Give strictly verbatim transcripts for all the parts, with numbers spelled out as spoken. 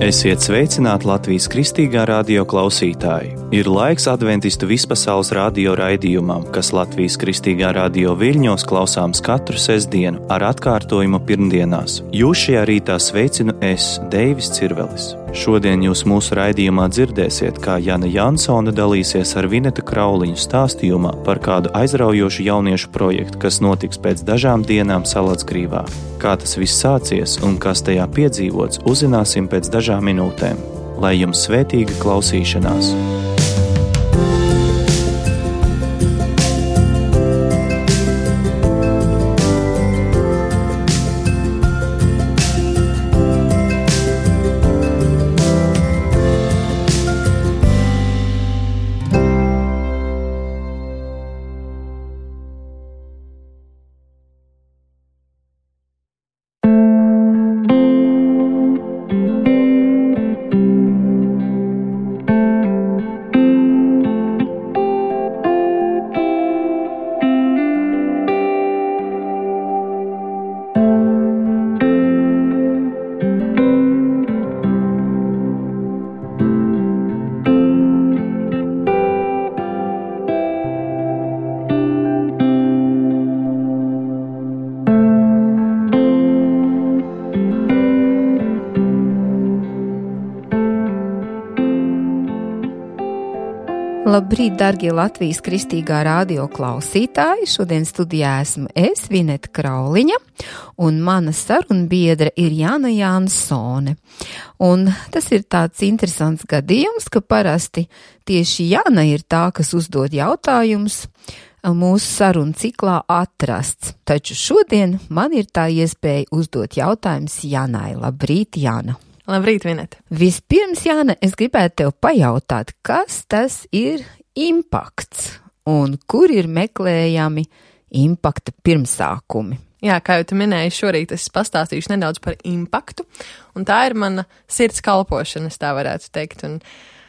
Esiet sveicināti Latvijas Kristīgā radio klausītāji. Ir laiks adventistu vispasaules radio raidījumam, kas Latvijas Kristīgā radio Viļņos klausāms katru sestdienu ar atkārtojumu pirmdienās. Jūs šajā rītā sveicinu es, Deivis Cirvelis. Šodien jūs mūsu raidījumā dzirdēsiet, kā Jana Jansone dalīsies ar Vineta Krauliņu stāstījumā par kādu aizraujošu jauniešu projektu, kas notiks pēc dažām dienām Salatsgrīvā. Kā tas viss sācies un kas tajā piedzīvots, uzzināsim pēc dažām minūtēm. Lai jums svētīga klausīšanās! Labrīt, dargie Latvijas Kristīgā radio klausītāji! Šodien studijā esmu es, Vineta Krauliņa, un mana sarunbiedre ir Jana Jansone. Un tas ir tāds interesants gadījums, ka parasti tieši Jana ir tā, kas uzdod jautājumus mūsu sarunu ciklā atrasts. Taču šodien man ir tā iespēja uzdot jautājumus Janai. Labrīt, Jana! Labrīt, Vineta! Vispirms, Jāna, es gribētu tev pajautāt, kas tas ir impakts un kur ir meklējami impakta pirmsākumi? Jā, kā jau tu minēji, šorīt es pastāstīšu nedaudz par impaktu, un tā ir mana sirds kalpošana, es tā varētu teikt. Un,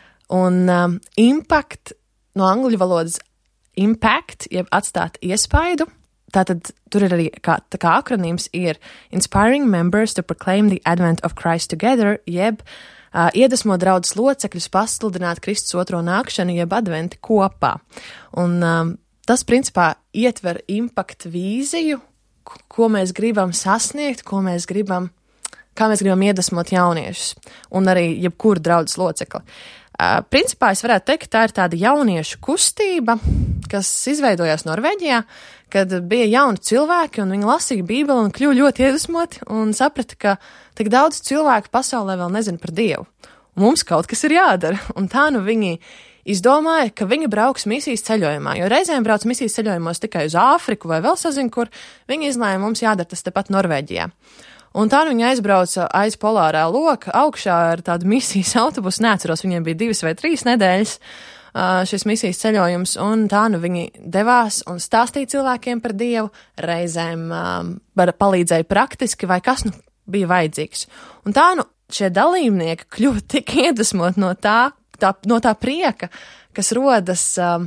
un um, impact no angļu valodas impact, jeb atstāt iespaidu. Tātad tur ir arī kā, tā kā akronīms ir Inspiring Members to Proclaim the Advent of Christ Together, jeb uh, iedvesmo draudzes locekļus pasludināt Kristus otro nākšanu, jeb adventi kopā. Un um, tas principā ietver impact vīziju, ko mēs gribam sasniegt, ko mēs gribam, kā mēs gribam iedvesmot jauniešus un arī jebkuru draudzes locekli. Uh, principā es varētu teikt, ka tā ir tāda jauniešu kustība, kas izveidojās Norvēģijā, kad bija jauni cilvēki un viņi lasīja Bībeli un kļuva ļoti iedvesmoti un saprata, ka tik daudz cilvēku pasaulē vēl nezina par Dievu. Un mums kaut kas ir jādara. Un tā nu viņi izdomāja, ka viņi brauks misijas ceļojumā, jo reizēm brauc misijas ceļojumos tikai uz Āfriku vai vēl sazin, kur viņi izlēma, mums jādara tas tepat Norvēģijā. Un tā nu viņi aizbrauca aiz polārā loka augšā ar tādu misijas autobusu, neatceros, viņiem bija divas vai trīs nedēļas uh, šis misijas ceļojums, un tā nu viņi devās un stāstīja cilvēkiem par Dievu, reizēm um, palīdzēja praktiski vai kas nu bija vajadzīgs. Un tā nu šie dalībnieki kļuva tik iedvesmot no tā, tā, no tā prieka, kas rodas um,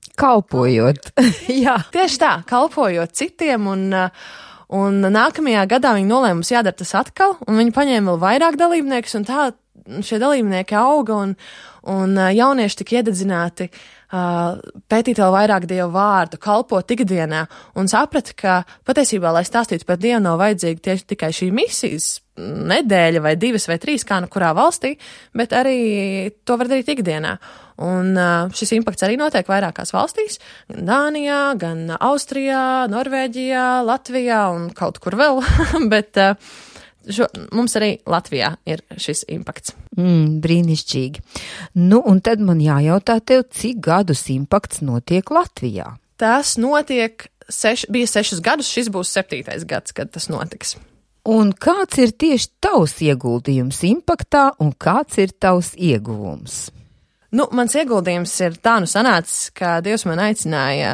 kalpojot. Jā. Tieši tā, kalpojot citiem un uh, Un nākamajā gadā viņi nolēma, mums jādara tas atkal, un viņi paņēma vēl vairāk dalībniekus, un tā šie dalībnieki auga, un, un jaunieši tika iededzināti uh, pētīt vēl vairāk Dievu vārdu, kalpot ikdienā, un saprata, ka patiesībā, lai stāstītu par Dievu, nav vajadzīga tieši tikai šī misijas nedēļa vai divas vai trīs, kā nu kurā valstī, bet arī to var darīt ikdienā. Un uh, šis impakts arī notiek vairākās valstīs, gan Dānijā, gan Austrijā, Norvēģijā, Latvijā un kaut kur vēl, bet uh, šo, mums arī Latvijā ir šis impakts. Mm, brīnišķīgi. Nu, un tad man jājautā tev, cik gadus impakts notiek Latvijā? Tas notiek, seš, bija sešus gadus, šis būs septītais gads, kad tas notiks. Un kāds ir tieši tavs ieguldījums impaktā un kāds ir tavs ieguvums? Nu, mans ieguldījums ir tā nu sanācis, ka Dievs man aicināja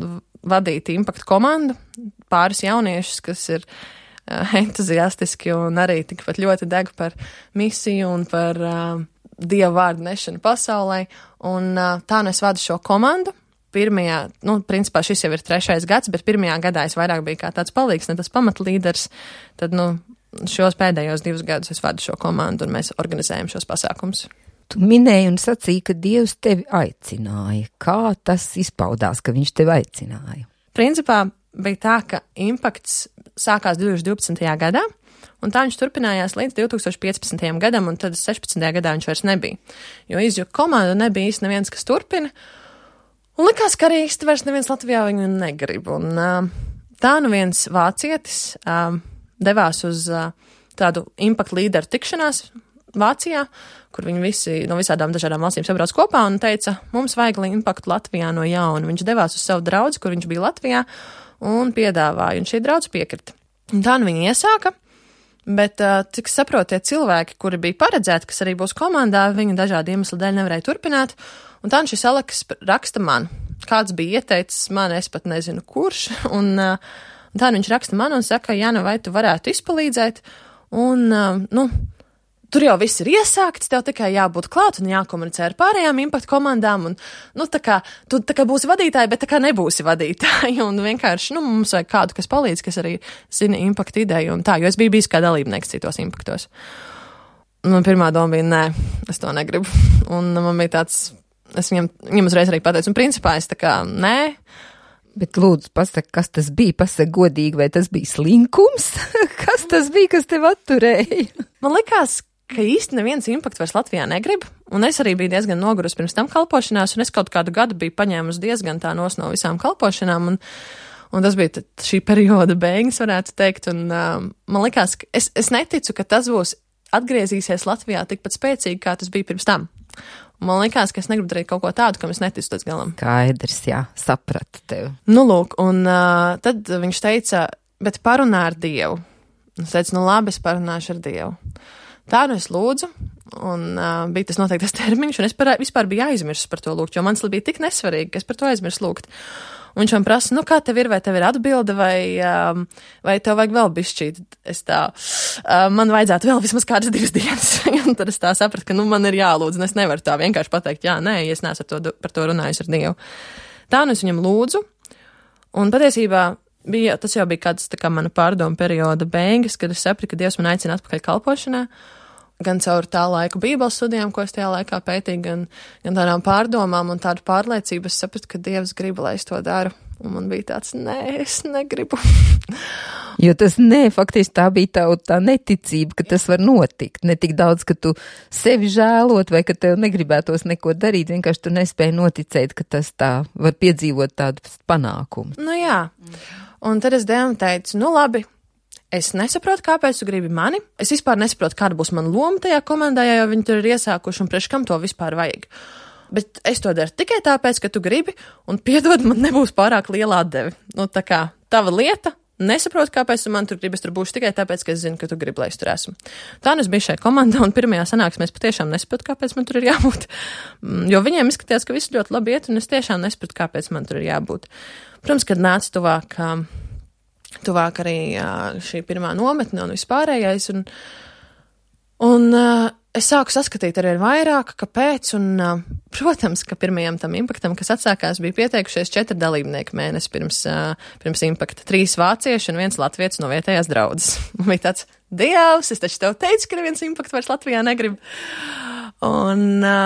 vadīt impaktu komandu, pāris jauniešus, kas ir uh, entuziastiski un arī tikpat ļoti deg par misiju un par uh, Dieva vārdu nešanu pasaulē. Un uh, tā nu es vadu šo komandu. Pirmajā, nu, principā šis jau ir trešais gads, bet pirmajā gadā es vairāk biju kā tāds palīgs, ne tas pamatlīders. Tad, nu, šos pēdējos divus gadus es vadu šo komandu un mēs organizējam šos pasākumus. Tu minēji un sacīji, ka Dievs tevi aicināja. Kā tas izpaudās, ka viņš tevi aicināja? Principā bija tā, ka impakts sākās divtūkstoš divpadsmitajā gadā, un tā viņš turpinājās līdz divtūkstoš piecpadsmitajam gadam, un tad sešpadsmitajā gadā viņš vairs nebija. Jo izjuka komanda nebija īsti neviens, kas turpina, un likās, ka arī īsti vairs neviens Latvijā viņu negrib. Un uh, tā nu viens vācietis uh, devās uz uh, tādu impaktu līderu tikšanās Vācijā, kur viņi visi no visādām dažādām valstīm sabrauc kopā un teica, mums vajag impaktu Latvijā no jauna. Viņš devās uz savu draudzi, kur viņš bija Latvijā, un piedāvāja, un šī draudze piekrita. Un tā nu viņi iesāka, bet, cik saprot, tie cilvēki, kuri bija paredzēti, kas arī būs komandā, viņi dažādi iemesli dēļ nevarēja turpināt, un tā nu šis Aleks raksta man. Kāds bija ieteicis man, es pat nezinu kurš, un, un tā nu viņš raksta man un saka, Jana, vai tu varētu izpalīdzēt, un, nu, tur jau viss ir iesākts, tev tikai jābūt klāt un jākomunicē ar pārējām impaktu komandām, un, nu, tā kā, tu tā kā būsi vadītāji, bet tā kā nebūsi vadītāji, un vienkārši, nu, mums vajag kādu, kas palīdz, kas arī zina impaktu ideju, un tā, jo es biju bijis kā dalībnieks citos impaktos. Man pirmā doma bija, nē, es to negribu, un man bija tāds, es viņam, viņam uzreiz arī pateicu, un principā es tā kā, nē. Bet lūdzu, pasaka, kas tas bija, pasaka godīgi, vai tas bija slinkums? Kas tas bija, kas tev atturēja? Man likās, ka īsti neviens impaktu vairs Latvijā negrib, un es arī biju diezgan nogurus pirms tam kalpošanās, un es kaut kādu gadu biju paņēmusi diezgan tā nos no visām kalpošanām, un, un tas bija šī perioda beigas, varētu teikt, un um, man likās, ka es, es neticu, ka tas būs atgriezīsies Latvijā tikpat spēcīgi, kā tas bija pirms tam. Un man likās, ka es negribu darīt kaut ko tādu, kam es neticu līdz galam. Skaidrs, jā, sapratu tevi. Nu, lūk, un uh, tad viņš teica, bet parunā ar Dievu. Es teicu, nu labi, es parunāšu ar Dievu. Tā nu es lūdzu, un uh, bija tas noteiktas termiņš, un es par, vispār biju aizmirsis par to lūgt, jo man tas bija tik nesvarīgi, ka es par to aizmirsu lūgt. Un viņš man prasa, nu kā tev ir, vai tev ir atbilde, vai, um, vai tev vajag vēl bišķīt. Es tā, uh, man vajadzētu vēl vismaz kādas divas dienas, un tad es tā sapratu, ka nu man ir jālūdz, un es nevaru tā vienkārši pateikt, jā, nē, ja es neesmu to, par to runājis ar Dievu. Tā nu es viņam lūdzu, un patiesībā bija, tas jau bija kāds tā kā mana pārdomu perioda beigas, kad es sapratu, ka Dievs man aicina atpakaļ kalpošanā, gan caur tā laika bībeles studijām, ko es tajā laikā pētīju, gan, gan tādām pārdomām un tādu pārliecību, es sapratu, ka Dievs grib, lai es to daru. Un man bija tāds, nē, es negribu. Jo tas nē, faktiski tā bija tā, tā neticība, ka tas var notikt. Ne tik daudz, ka tu sevi žēlot vai ka tev negribētos neko darīt, vienkārši tu nespēji noticēt, ka tas tā var piedzīvot tādu panākumu. Nu jā, un tad es Dievam teicu, nu labi, es nesaprotu, kāpēc tu gribi mani. Es vispār nesaprotu, kāda būs mana loma tajā komandā, jo viņi tur ir iesākuši un priekš kam to vispār vajag. Bet es to daru tikai tāpēc, ka tu gribi, un piedod, man nebūs pārāk liela atdeve. Nu, tā kā tava lieta, nesaprotu, kāpēc tu man tur gribi, es tur būšu tikai tāpēc, ka es zinu, ka tu gribi, lai es tur esmu. Tā nu es biju šai komandā, un pirmajā sanāksmē es patiešām nesaprotu, kāpēc man tur ir jābūt. Jo viņiem izskatījās, ka viss ļoti labi iet, un es tiešām nesaprotu, kāpēc man tur ir jābūt. Protams, kad nāca tuvāk, tuvāk arī šī pirmā nometne un vispārējais, un, un es sāku saskatīt arī vairāk, kāpēc, un, protams, ka pirmajam tam impaktam, kas atsākās, bija pieteikušies četri dalībnieki mēnesi pirms, pirms impakta. Trīs vācieši un viens latvietis no vietējās draudzes. Man bija tāds, Dievs, es taču tev teicu, ka neviens impakts vairs Latvijā negrib. Un,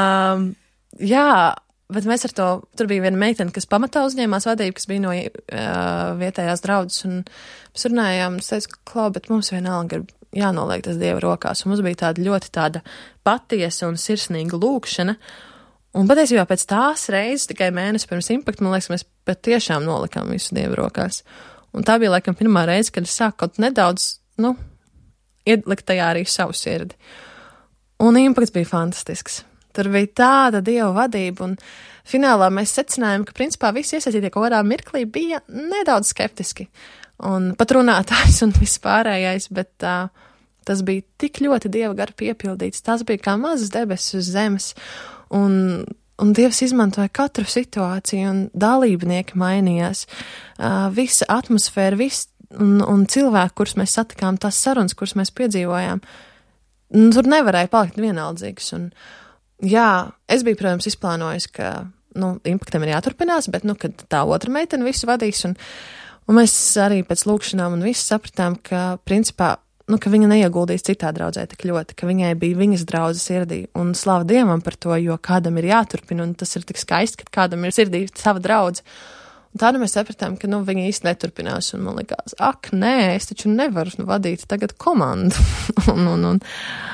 jā, bet mēs ar to, tur bija viena meitene, kas pamatā uzņēmās vadību, kas bija no uh, vietējās draudzes, un mēs runājām, es teicu, Klau, bet mums vienalga ir jānoliek tas Dieva rokās, un mums bija tāda ļoti tāda patiesa un sirsnīga lūkšana, un patiesībā pēc tās reizes, tikai mēnesi pirms impakta, man liekas, mēs patiešām nolikām visu Dieva rokās, un tā bija, laikam, pirmā reize, kad es sāku kaut nedaudz, nu, ielikt tajā arī savu sirdi, un impakts bija fantastisks. Tur bija tāda Dieva vadība, un finālā mēs secinājām, ka principā visi iesaistītie kaut kādā mirklī bija nedaudz skeptiski. Un pat runātājs un viss pārējais, bet uh, tas bija tik ļoti Dieva gara piepildīts. Tas bija kā mazas debesis uz zemes, un, un Dievs izmantoja katru situāciju, un dalībnieki mainījās. Uh, visa atmosfēra, viss, un, un cilvēki, kurus mēs satikām, tās sarunas, kuras mēs piedzīvojām, tur nevarēja palikt vienaldzīgas, un jā, es biju, protams, izplānojis, ka, nu, impaktam ir jāturpinās, bet, nu, kad tā otra meitene visu vadīs, un, un mēs arī pēc lūkšanām un visu sapratām, ka, principā, nu, ka viņa neieguldīs citā draudzē tik ļoti, ka viņai bija viņas draudzes sirdī. Un slava Dievam par to, jo kādam ir jāturpina, un tas ir tik skaisti, ka kādam ir sirdī sava draudze. Un tā nu mēs sapratām, ka, nu, viņa īsti neturpinās, un man likās, ak, nē, es taču nevaru nu, vadīt tagad komandu. un, un, un,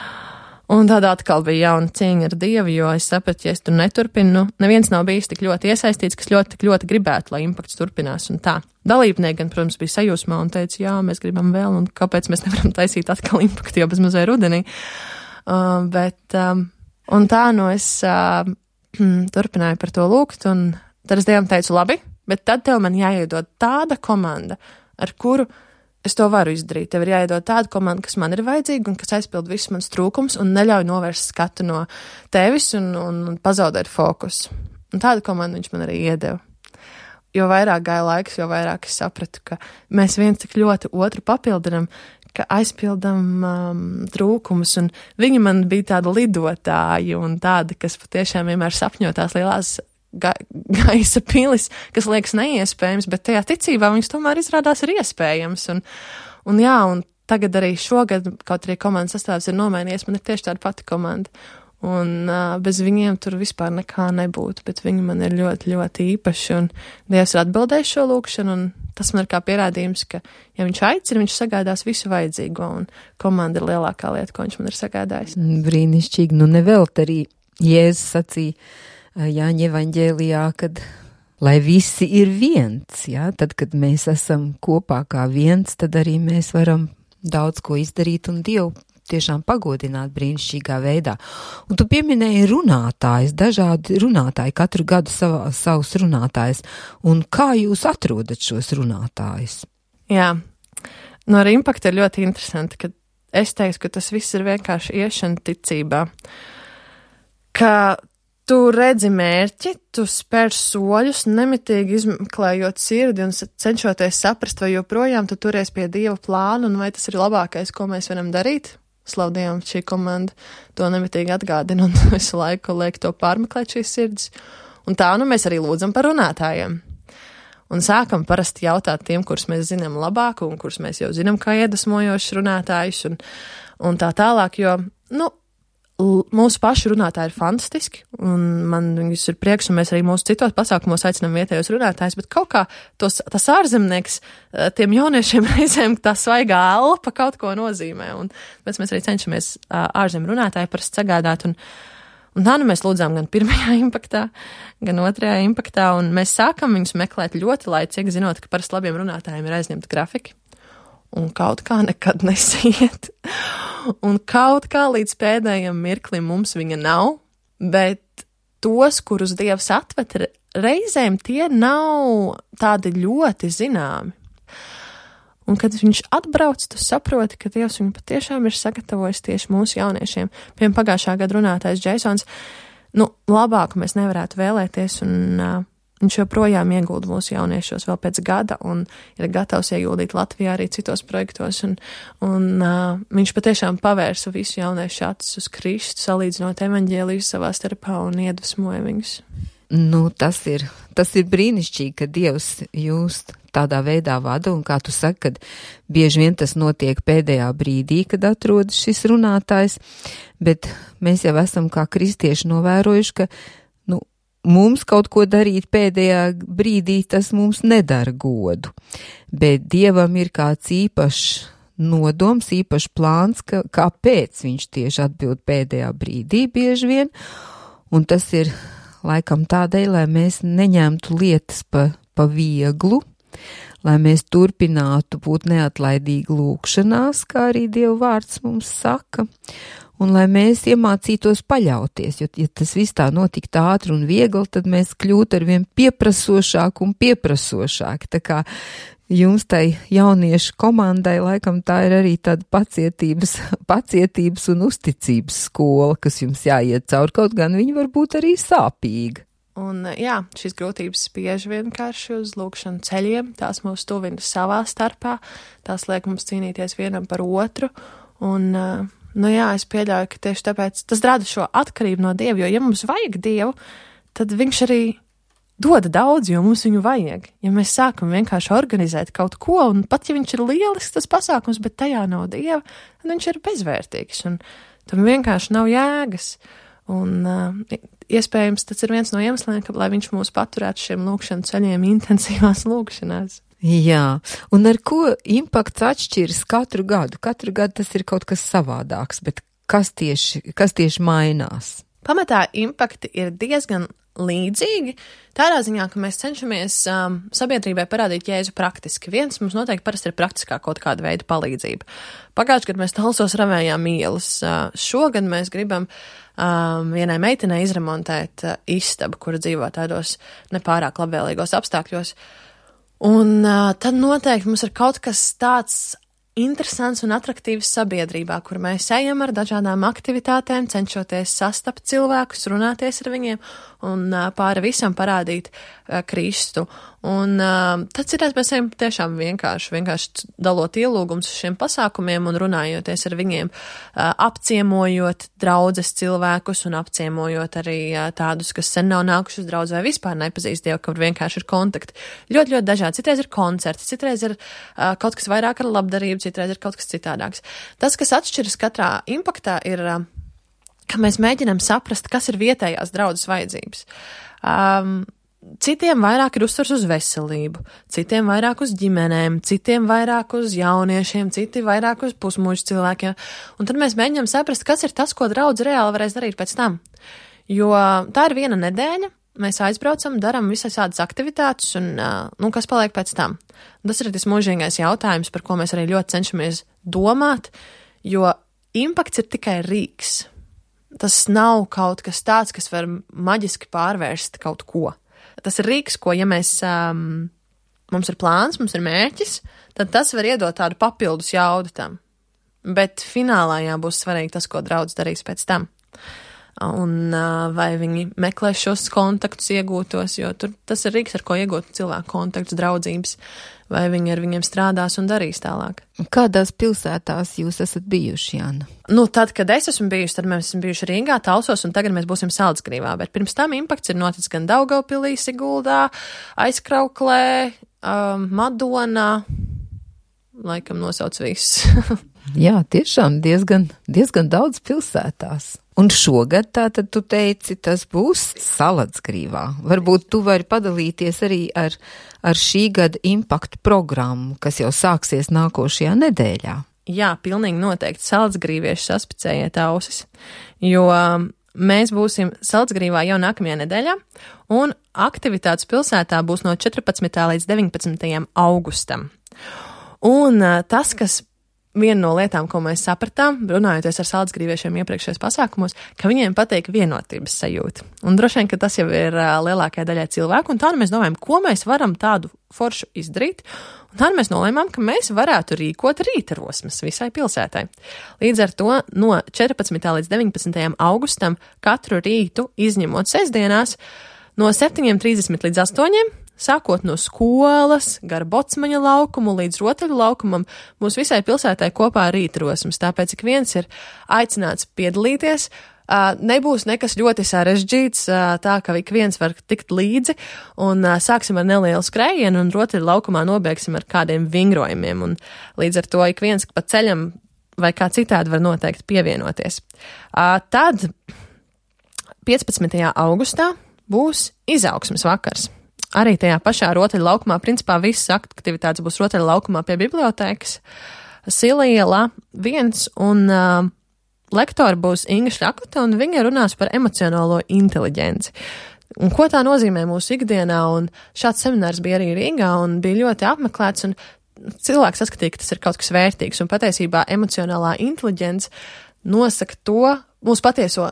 un tāda atkal bija jauna cīņa ar Dievu, jo es sapratu, ja es tur neturpinu, nu, neviens nav bijis tik ļoti iesaistīts, kas ļoti, tik ļoti gribētu, lai impakts turpinās, un tā. Dalībnieki gan, protams, bija sajūsmā un teica, jā, mēs gribam vēl, un kāpēc mēs nevaram taisīt atkal impaktu, jo bez mazai rudenī. Uh, bet, um, un tā, nu, es uh, turpināju par to lūgt, un tad es Dievam teicu, labi, bet tad tev man jāiedod tāda komanda, ar kuru es to varu izdarīt. Tev ir jāiedod tāda komanda, kas man ir vajadzīga un kas aizpild visus mans trūkums un neļauj novērst skatu no tevis un, un, un pazaudēt fokusu. Un tādu komandu viņš man arī iedeva. Jo vairāk gāja laiks, jo vairāk es sapratu, ka mēs viens tik ļoti otru papildinam, ka aizpildam um, trūkumus, un viņi man bija tāda lidotāji un tāda, kas patiešām vienmēr sapņo tās lielās ga gaisa pilis, kas liekas neiespējams, bet tajā ticībā viņas tomēr izrādās ir iespējams. Un, un jā, un tagad arī šogad, kaut arī komandas sastāvs ir nomainījies, man ir tieši tāda pati komanda. Un uh, bez viņiem tur vispār nekā nebūtu, bet viņi man ir ļoti, ļoti īpaši, un Dievs ir atbildējis šo lūkšanu, un tas man ir kā pierādījums, ka, ja viņš aicina, viņš sagādās visu vajadzīgo, un komanda ir lielākā lieta, ko viņš man ir sagādājis. Brīnišķīgi, nu nevelt arī Jēzus sacīja Jāņa evaņģēlijā, kad lai visi ir viens, jā, tad, kad mēs esam kopā kā viens, tad arī mēs varam daudz ko izdarīt un Dievu tiešām pagodināt brīnišķīgā veidā. Un tu pieminēji runātājs, dažādi runātāji, katru gadu savā, savus runātājus. Un kā jūs atrodat šos runātājus? Jā, no ar impaktu ir ļoti interesanti, ka es teiktu, ka tas viss ir vienkārši iešana ticībā. Ka tu redzi mērķi, tu spēr soļus, nemitīgi izmeklējot sirdi un cenšoties saprast, vai joprojām tu turies pie Dieva plāna un vai tas ir labākais, ko mēs varam darīt. Slavu Dievam, šī komanda to nemitīgi atgādina un visu laiku liek to pārmeklēt šīs sirds. Un tā nu mēs arī lūdzam par runātājiem. Un sākam parasti jautāt tiem, kurus mēs zinām labāk un kurus mēs jau zinām kā iedvesmojošus runātājus un, un tā tālāk, jo, nu, mūsu pašu runātāji ir fantastiski, un man viņus ir prieks, un mēs arī mūsu citos pasākumos aicinām vietējos runātājus, bet kaut kā tos, tas ārzemnieks tiem jauniešiem reizēm tā svaigā elpa kaut ko nozīmē, un pēc mēs arī cenšamies ārzem runātāju parasti sagādāt, un, un tā nu mēs lūdzām gan pirmajā impaktā, gan otrajā impaktā, un mēs sākam viņus meklēt ļoti laicīgi, zinot, ka parasti labiem runātājiem ir aizņemti grafiki. Un kaut kā nekad nesiet. Un kaut kā līdz pēdējiem mirklim mums viņa nav, bet tos, kurus Dievs atved, reizēm tie nav tādi ļoti zināmi. Un kad viņš atbrauc, tu saproti, ka Dievs viņu patiešām ir sagatavojis tieši mūsu jauniešiem. Piemēram, pagājušā gada runātājs Džeisons, nu, labāku mēs nevarētu vēlēties, un uh, viņš joprojām iegulda mūsu jauniešos vēl pēc gada un ir gatavs ieguldīt Latvijā arī citos projektos. Un, un uh, viņš patiešām pavērsa visu jauniešu acis uz Kristu, salīdzinot evaņģēliju savā starpā un iedvesmoja viņus. Nu, tas ir, tas ir brīnišķīgi, ka Dievs jūs tādā veidā vada, un kā tu saki, kad bieži vien tas notiek pēdējā brīdī, kad atrodas šis runātājs, bet mēs jau esam kā kristieši novērojuši, ka nu, mums kaut ko darīt pēdējā brīdī, tas mums nedara godu, bet Dievam ir kāds īpašs nodoms, īpašs plāns, ka, kāpēc viņš tieši atbild pēdējā brīdī bieži vien, un tas ir laikam tādēļ, lai mēs neņemtu lietas pa, pa vieglu, lai mēs turpinātu būt neatlaidīgi lūkšanās, kā arī Dieva vārds mums saka, un lai mēs iemācītos paļauties, jo, ja tas viss tā notiktu ātri un viegli, tad mēs kļūtu arvien pieprasošāk un pieprasošāk, tā kā jums tai jauniešu komandai laikam tā ir arī tāda pacietības, pacietības un uzticības skola, kas jums jāiet cauri, kaut gan viņi var būt arī sāpīgi. Un jā, šīs grūtības spiež vienkārši uz lūkšanu ceļiem, tās mūs tuvina savā starpā, tās liek mums cīnīties vienam par otru, un, nu jā, es pieļauju, ka tieši tāpēc tas rada šo atkarību no Dieva, jo ja mums vajag Dievu, tad viņš arī dod daudz, jo mums viņu vajag. Ja mēs sākam vienkārši organizēt kaut ko, un pat ja viņš ir lielisks tas pasākums, bet tajā nav Dieva, tad viņš ir bezvērtīgs, un tam vienkārši nav jēgas. Un uh, iespējams, tas ir viens no iemesliem, ka, lai viņš mūs paturētu šiem lūkšanu ceļiem intensīvās lūkšanās. Jā, un ar ko impakts atšķiras katru gadu? Katru gadu tas ir kaut kas savādāks, bet kas tieši, kas tieši mainās? Pamatā impakti ir diezgan līdzīgi, tādā ziņā, ka mēs cenšamies um, sabiedrībai parādīt Jēzu praktiski. Viens mums noteikti parasti ir praktiskā kaut kāda veida palīdzība. Pagājuši gadu mēs Talsos ravējām ielas. Uh, šogad mēs gribam um, vienai meitenei izremontēt uh, istabu, kura dzīvo tādos nepārāk labvēlīgos apstākļos. Un uh, tad noteikti mums ir kaut kas tāds interesants un atraktīvs sabiedrībā, kur mēs ejam ar dažādām aktivitātēm, cenšoties sastapt cilvēkus, runāties ar viņiem un uh, pāri visam parādīt uh, Kristu. Un uh, tad citreiz mēs ejam tiešām vienkārši, vienkārši dalot ielūgumus uz šiem pasākumiem un runājoties ar viņiem, uh, apciemojot draudzes cilvēkus un apciemojot arī uh, tādus, kas sen nav nākuši uz draudzi vai vispār nepazīst Dievu, kur vienkārši ir kontakti. Ļoti, ļoti dažādi. Citreiz ir koncerti, citreiz ir uh, kaut kas vairāk ar labdarību, citreiz ir kaut kas citādāks. Tas, kas atšķiras katrā impaktā, ir, ka mēs mēģinām saprast, kas ir vietējās draudzes vajadzības. Um, citiem vairāk ir uzsvars uz veselību, citiem vairāk uz ģimenēm, citiem vairāk uz jauniešiem, citi vairāk uz pusmužu cilvēkiem. Un tad mēs mēģinām saprast, kas ir tas, ko draudze reāli varēs darīt pēc tam. Jo tā ir viena nedēļa. Mēs aizbraucam, daram visas tādas aktivitātes un, nu, kas paliek pēc tam. Un tas ir tas mūžīgais jautājums, par ko mēs arī ļoti cenšamies domāt, jo impakts ir tikai rīks. Tas nav kaut kas tāds, kas var maģiski pārvērst kaut ko. Tas ir rīks, ko, ja mēs, um, mums ir plāns, mums ir mērķis, tad tas var iedot tādu papildus jaudu tam. Bet finālā jābūs svarīgi tas, ko draudz darīs pēc tam. Un uh, vai viņi meklē šos kontaktus iegūtos, jo tur tas ir rīks, ar ko iegūt cilvēku kontaktus, draudzības, vai viņi ar viņiem strādās un darīs tālāk. Kādās pilsētās jūs esat bijuši, Jāna? Nu, tad, kad es esmu bijusi, tad mēs esam bijuši Rīgā, Talsos, un tagad mēs būsim Saldzgrīvā, bet pirms tam impakts ir noticis gan Daugavpilī, Siguldā, Aizkrauklē, um, Madonā, laikam nosauc viss. Jā, tiešām diezgan, diezgan daudz pilsētās. Un šogad, tātad tu teici, tas būs Salacgrīvā. Varbūt tu vari padalīties arī ar, ar šī gada impaktu programmu, kas jau sāksies nākošajā nedēļā. Jā, pilnīgi noteikti Salacgrīvieši saspicējiet ausis, jo mēs būsim Salacgrīvā jau nākamajā nedēļā, un aktivitātes pilsētā būs no četrpadsmitā līdz deviņpadsmitajam augustam. Un tas, kas viena no lietām, ko mēs sapratām, runājoties ar Salacgrīviešiem iepriekšējos pasākumos, ka viņiem patīk vienotības sajūta. Un droši vien, ka tas jau ir uh, lielākajai daļai cilvēku, un tā mēs domājam, ko mēs varam tādu foršu izdarīt, un tā mēs nolēmām, ka mēs varētu rīkot rītarosmes visai pilsētai. Līdz ar to no četrpadsmitā līdz deviņpadsmitajam augustam katru rītu, izņemot sestdienās, no septiņiem trīsdesmit līdz astoņiem, sākot no skolas, gar Bocmaņa laukumu līdz Rotaļu laukumam, mūs visai pilsētai kopā rītrosmes, tāpēc ik viens ir aicināts piedalīties. Nebūs nekas ļoti sarežģīts, tā ka ik viens var tikt līdzi, un sāksim ar nelielu skrējienu, un Rotaļu laukumā nobeigsim ar kādiem vingrojumiem, un līdz ar to ik viens pa ceļam vai kā citādi var noteikti pievienoties. Tad piecpadsmitajā augustā būs izaugsmes vakars. Arī tajā pašā Rotaļu laukumā, principā visas aktivitātes būs Rotaļu laukumā pie bibliotēkas, Siliela viens, un uh, lektori būs Inga Šļakute, un viņa runās par emocionālo inteliģenci. Un ko tā nozīmē mūsu ikdienā, un šāds seminārs bija arī Rīgā, un bija ļoti apmeklēts, un cilvēks saskatīja, ka tas ir kaut kas vērtīgs, un patiesībā emocionālā inteliģence nosaka to mūsu patieso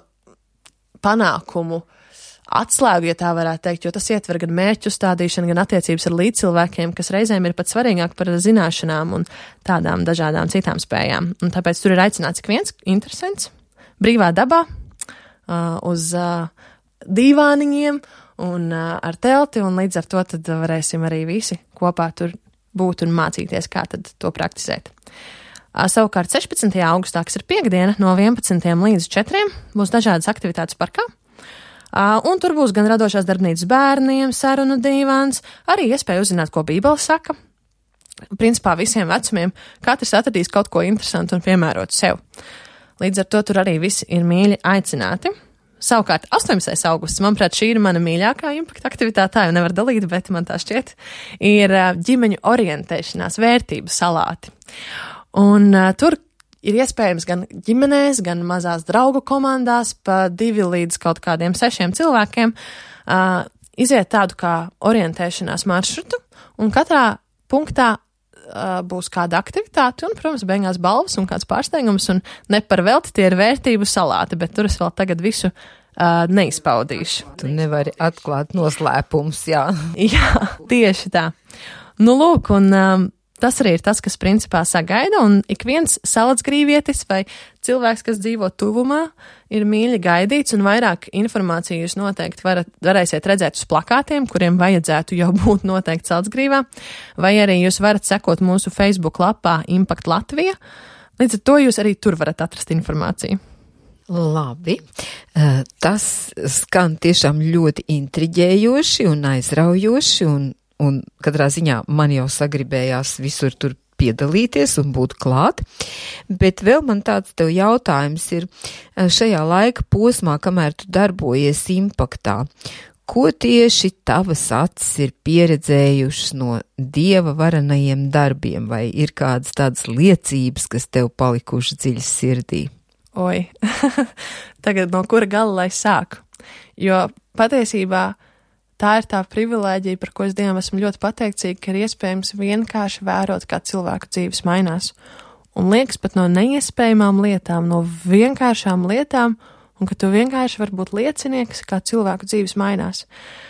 panākumu atslēgu, ja tā varētu teikt, jo tas ietver gan mērķu uzstādīšanu, gan attiecības ar līdzcilvēkiem, kas reizēm ir pat svarīgāk par zināšanām un tādām dažādām citām spējām. Un tāpēc tur ir aicināts ik viens interesants, brīvā dabā, uh, uz uh, dīvāniņiem un uh, ar telti, un līdz ar to tad varēsim arī visi kopā tur būt un mācīties, kā tad to praktizēt. Uh, savukārt sešpadsmitajā augustā, kas ir piekdiena, no vienpadsmitiem līdz četriem, būs dažādas aktivitātes parkā. Uh, un tur būs gan radošās darbnīcas bērniem, sarunu dīvāns, arī iespēja uzzināt, ko Bībele saka. Principā visiem vecumiem katrs atradīs kaut ko interesantu un piemērot sev. Līdz ar to tur arī visi ir mīļi aicināti. Savukārt, astoņpadsmitais augusts, manuprāt, šī ir mana mīļākā impakta aktivitāte, tā jau nevar dalīt, bet man tā šķiet, ir ģimeņu orientēšanās vērtību salāti. Un uh, tur ir iespējams gan ģimenēs, gan mazās draugu komandās pa divi līdz kaut kādiem sešiem cilvēkiem uh, iziet tādu kā orientēšanās maršrutu, un katrā punktā uh, būs kāda aktivitāte, un, protams, beigās balvas un kāds pārsteigums, un ne par velti tie ir vērtību salāti, bet tur es vēl tagad visu uh, neizpaudīšu. Tu nevari atklāt noslēpums, jā. Jā, tieši tā. Nu, lūk, un um, tas arī ir tas, kas principā sagaida, un ik viens saladsgrīvietis vai cilvēks, kas dzīvo tuvumā, ir mīļi gaidīts, un vairāk informāciju jūs noteikti varat, varēsiet redzēt uz plakātiem, kuriem vajadzētu jau būt noteikti saladsgrīvā, vai arī jūs varat sekot mūsu Facebook lapā Impact Latvija. Līdz ar to jūs arī tur varat atrast informāciju. Labi, tas skan tiešām ļoti intriģējoši un aizraujoši, un Un katrā ziņā man jau sagribējās visur tur piedalīties un būt klāt, bet vēl man tāds tev jautājums ir šajā laika posmā, kamēr tu darbojies Impaktā, ko tieši tavas acis ir pieredzējušas no Dieva varenajiem darbiem, vai ir kādas tādas liecības, kas tev palikušas dziļas sirdī? Oi, tagad no kura gala lai sāku, jo patiesībā tā ir tā privilēģija, par ko es Dievam esmu ļoti pateicīga, ka ir iespējams vienkārši vērot, kā cilvēku dzīves mainās. Un liekas pat no neiespējamām lietām, no vienkāršām lietām, un ka tu vienkārši vari būt liecinieks, kā cilvēku dzīves mainās.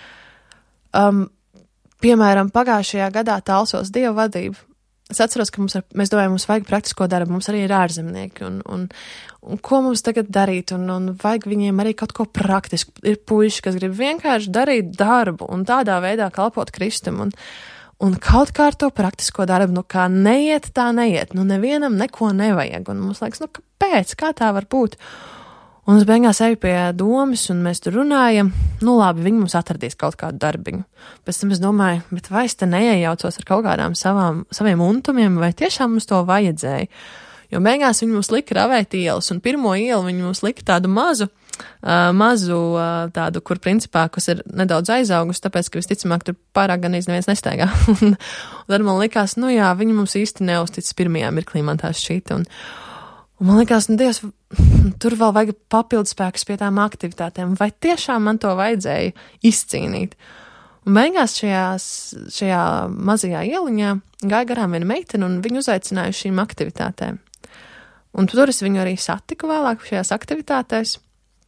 Um, piemēram, pagājušajā gadā Talsos Dieva vadība. Es atceros, ka mums ar, mēs domājam, mums vajag praktisko darbu, mums arī ir ārzemnieki, un, un, un ko mums tagad darīt, un, un vajag viņiem arī kaut ko praktisku. Ir puiši, kas grib vienkārši darīt darbu un tādā veidā kalpot Kristum, un, un kaut kā ar to praktisko darbu, nu kā neiet, tā neiet, nu nevienam neko nevajag, un mums liekas, nu kāpēc, kā tā var būt? Un es beigās eju pie domas, un mēs tur runājam, nu labi, viņi mums atradīs kaut kādu darbiņu. Pēc tam es domāju, bet vai es te neiejaucos ar kaut kādām savām, saviem untumiem, vai tiešām mums to vajadzēja? Jo beigās viņi mums lika ravēt ielas, un pirmo ielu viņi mums lika tādu mazu, uh, mazu uh, tādu, kur principā, kas ir nedaudz aizaugus, tāpēc, ka visticamāk tur pārāk gan neviens nestaigā. un tad man likās, nu jā, viņi mums īsti neuztic pirmajā mirklī, man tā šķita, un Un man likās, nu, Dievs, tur vēl vajag papildu spēkus pie tām aktivitātēm. Vai tiešām man to vajadzēja izcīnīt? Un beigās šajās, šajā mazajā ieliņā gāja garām viena meitene, un viņu uzaicināja uz šīm aktivitātēm. Un tur es viņu arī satiku vēlāk šajās aktivitātēs.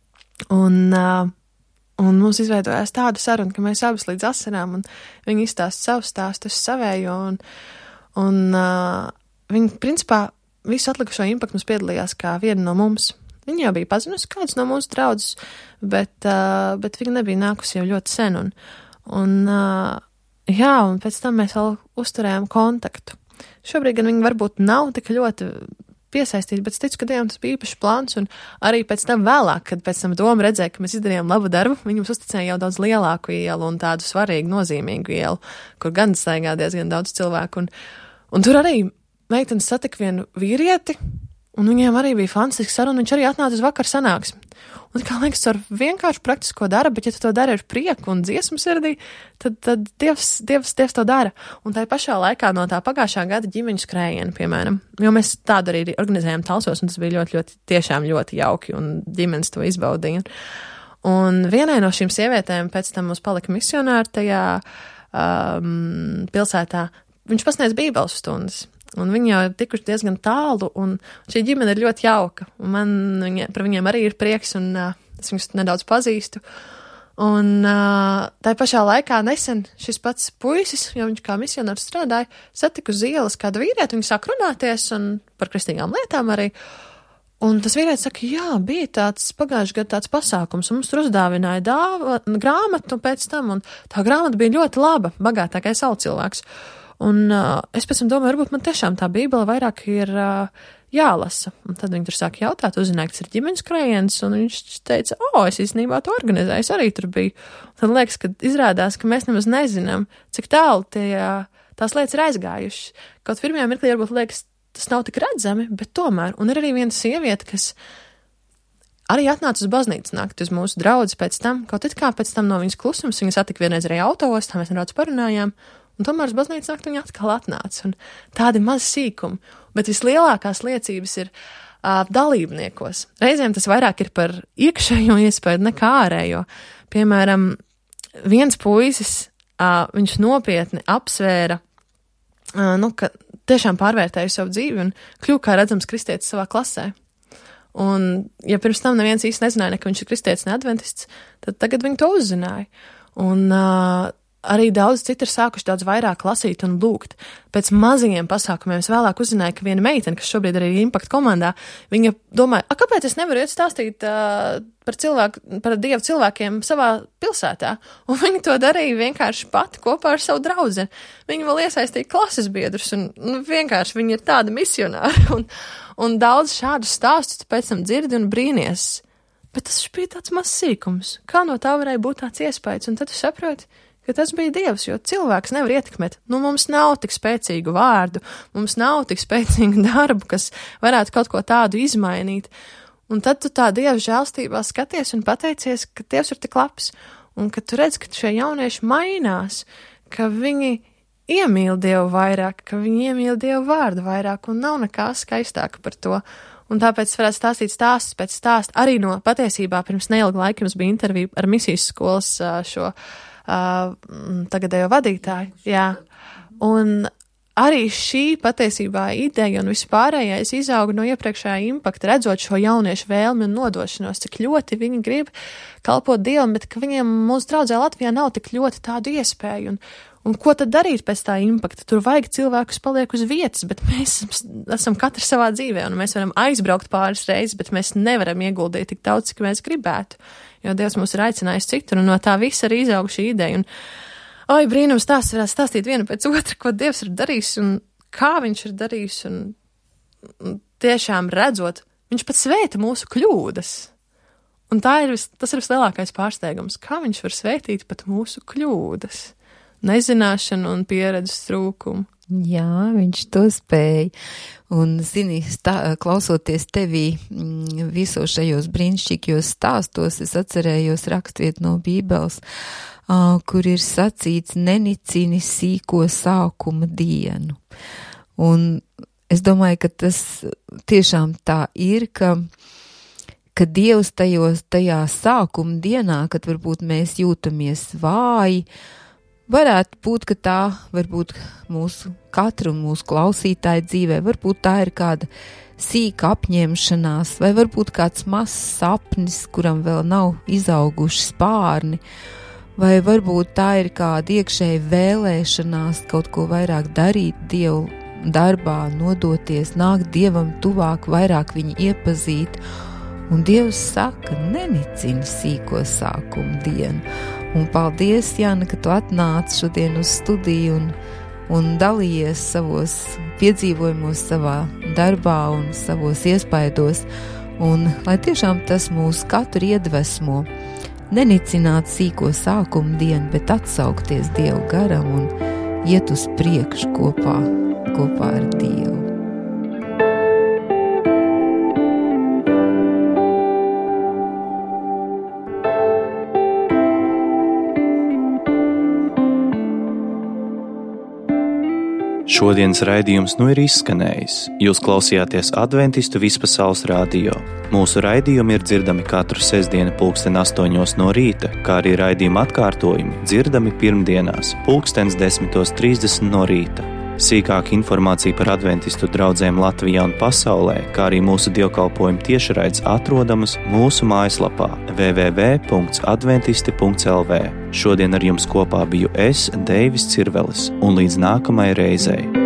Un, uh, un mums izveidojās tāda saruna, ka mēs abas līdz asarām, un viņi izstāst savu stāstu, es savējo, un, un uh, viņi, principā, visu atlikušo impaktu mums piedalījās kā viena no mums. Viņa jau bija pazinusi kāds no mūsu draudzes, bet, uh, bet viņa nebija nākusi jau ļoti sen. Un, un, uh, jā, un pēc tam mēs vēl uzturējām kontaktu. Šobrīd gan viņa varbūt nav tik ļoti piesaistīta, bet es ticu, ka Dievam tas bija īpašs plāns, un arī pēc tam vēlāk, kad pēc tam doma redzēja, ka mēs izdarījām labu darbu, viņa mums uzticēja jau daudz lielāku ielu un tādu svarīgu, nozīmīgu ielu, kur gan staigā diezgan daudz cilvēku. Un, un tur arī meitenes satika vienu vīrieti, un viņiem arī bija fantastiska saruna, viņš arī atnāca uz vakar sanāksmi. Un kā liekas, ar vienkārši praktisko darbu, bet ja tu to dari ar prieku un dziesmu sirdī, tad, tad Dievs, Dievs, Dievs to dara. Un tā pašā laikā no tā pagājušā gada ģimeņu skrējienu, piemēram, jo mēs tādu arī organizējām Talsos, un tas bija ļoti, ļoti, tiešām ļoti jauki, un ģimenes to izbaudīja. Un vienai no šīm sievietēm pēc tam mums palika misionāri tajā um, pilsētā. Viņš pasniedz bībeles stundas. Un viņi jau ir tikuši diezgan tālu, un šī ģimene ir ļoti jauka. Un man viņa, par viņiem arī ir prieks, un uh, es viņus nedaudz pazīstu. Un uh, tā pašā laikā nesen šis pats puisis, jo viņš kā misionārs strādāja, satika uz ielas kādu vīrieti, viņi sāk runāties un par kristīgām lietām arī. Un tas vīrietis saka, jā, bija tāds pagājuši gadu tāds pasākums, un mums tur uzdāvināja dāva, grāmatu pēc tam, un tā grāmata bija ļoti laba, bagātākais savu cilvēks. Un uh, es pēc tam domāju, varbūt man tiešām tā Bībele vairāk ir uh, jālasa. Un tad viņi tur sāk jautāt, uzzināja, kas ir ģimenes skrējiens, un viņš teica, o, es īstenībā to organizēju, es arī tur biju. Un tad liekas, ka izrādās, ka mēs nemaz nezinām, cik tālu tie, tās lietas ir aizgājušas. Kaut pirmajā mirklī varbūt liekas, tas nav tik redzami, bet tomēr. Un ir arī viena sieviete, kas arī atnāca uz baznīcu nākt uz mūsu draudzes pēc tam, kaut it kā pēc tam no viņas klusums, viņas attika vienreiz arī autos, tā mēs nedaudz parunājām. Un tomēr uz baznīcu nākt viņa atkal atnāca. Un tādi maz sīkumi. Bet vislielākās liecības ir uh, dalībniekos. Reizēm tas vairāk ir par iekšējo iespēju nekā ārējo. Piemēram, viens puisis, uh, viņš nopietni apsvēra, uh, nu, ka tiešām pārvērtēja savu dzīvi un kļuva kā redzams kristietis savā klasē. Un, ja pirms tam neviens īsti nezināja, ne, ka viņš ir kristietis, ne adventists, tad tagad viņi to uzzināja. Un uh, arī daudz citi ir sākuši daudz vairāk lasīt un lūgt. Pēc mazajiem pasākumiem es vēlāk uzzināju, ka viena meitene, kas šobrīd arī ir Impact komandā, viņa domāja, a, kāpēc es nevaru iet stāstīt uh, par, cilvēku, par Dievu cilvēkiem savā pilsētā? Un viņa to darīja vienkārši pati kopā ar savu draudzeni. Viņa vēl iesaistīja klases biedrus un nu, vienkārši viņa ir tāda misionāra. Un, un daudz šādus stāstus tu pēc tam dzirdi un brīnies. Bet tas bija tāds mazs sīkums. Kā no tā varēja būt tāds iespējas? Un tad tu saproti, ka tas bija Dievs, jo cilvēks nevar ietekmēt. Nu, mums nav tik spēcīgu vārdu, mums nav tik spēcīgu darbu, kas varētu kaut ko tādu izmainīt. Un tad tu tā Dieva žēlstībā skaties un pateicies, ka Dievs ir tik labs, un ka tu redz, ka šie jaunieši mainās, ka viņi iemīl Dievu vairāk, ka viņi iemīl Dievu vārdu vairāk, un nav nekā skaistāka par to. Un tāpēc varētu stāstīt stāstus pēc stāstu. Arī no patiesībā pirms neilga laika jums bija intervija ar misijas skolas šo Uh, tagadējo vadītāju, jā. Un arī šī patiesībā ideja un vispārējais izauga no iepriekšējā impakta, redzot šo jauniešu vēlmi un nodošanos, cik ļoti viņi grib kalpot Dievam, bet ka viņiem mūsu draudzē Latvijā nav tik ļoti tādu iespēju. Un, un ko tad darīt pēc tā impakta? Tur vajag cilvēkus paliek uz vietas, bet mēs esam katrs savā dzīvē, un mēs varam aizbraukt pāris reizes, bet mēs nevaram ieguldīt tik daudz, cik mēs gribētu. Jo Dievs mūs ir aicinājis citur, un no tā viss arī izauga šī ideja. Un, oi, brīnums tās varētu stāstīt vienu pēc otra, ko Dievs ir darījis, un kā viņš ir darījis, un, un tiešām redzot, viņš pat svēta mūsu kļūdas. Un tā ir vis, tas ir vislielākais pārsteigums, kā viņš var svētīt pat mūsu kļūdas, nezināšanu un pieredzes trūkumu. Jā, viņš to spēja. Un, zini, stā, klausoties tevī visos šajos brīnišķīgajos stāstos, es atcerējos rakstviet no Bībeles, uh, kur ir sacīts nenicini sīko sākuma dienu. Un es domāju, ka tas tiešām tā ir, ka, ka Dievs tajos, tajā sākuma dienā, kad varbūt mēs jūtamies vāji, varētu būt, ka tā varbūt mūsu katru un mūsu klausītāju dzīvē, varbūt tā ir kāda sīka apņemšanās, vai varbūt kāds mazs sapnis, kuram vēl nav izauguši spārni, vai varbūt tā ir kāda iekšēja vēlēšanās kaut ko vairāk darīt Dievu darbā, nodoties, nākt Dievam tuvāk, vairāk viņu iepazīt. Un Dievs saka, nenicini sīko sākumu dienu. Un paldies, Jāna, ka tu atnāc šodien uz studiju un, un dalījies savos piedzīvojumos, savā darbā un savos iespaidos. Un lai tiešām tas mūs katru iedvesmo, nenicināt sīko sākumu dienu, bet atsaukties Dievu garam un iet uz priekšu kopā, kopā ar Dievu. Šodienas raidījums nu ir izskanējis. Jūs klausījāties Adventistu Vispasaules radio. Mūsu raidījumi ir dzirdami katru sestdienu pulksten astoņos no rīta, kā arī raidījuma atkārtojumi dzirdami pirmdienās pulkstens desmitos trīsdesmit no rīta. Sīkāka informācija par adventistu draudzēm Latvijā un pasaulē, kā arī mūsu dievkalpojumu tiešraides atrodamas mūsu mājaslapā w w w punkts adventisti punkts l v. Šodien ar jums kopā biju es, Deivis Cirvelis, un līdz nākamajai reizei.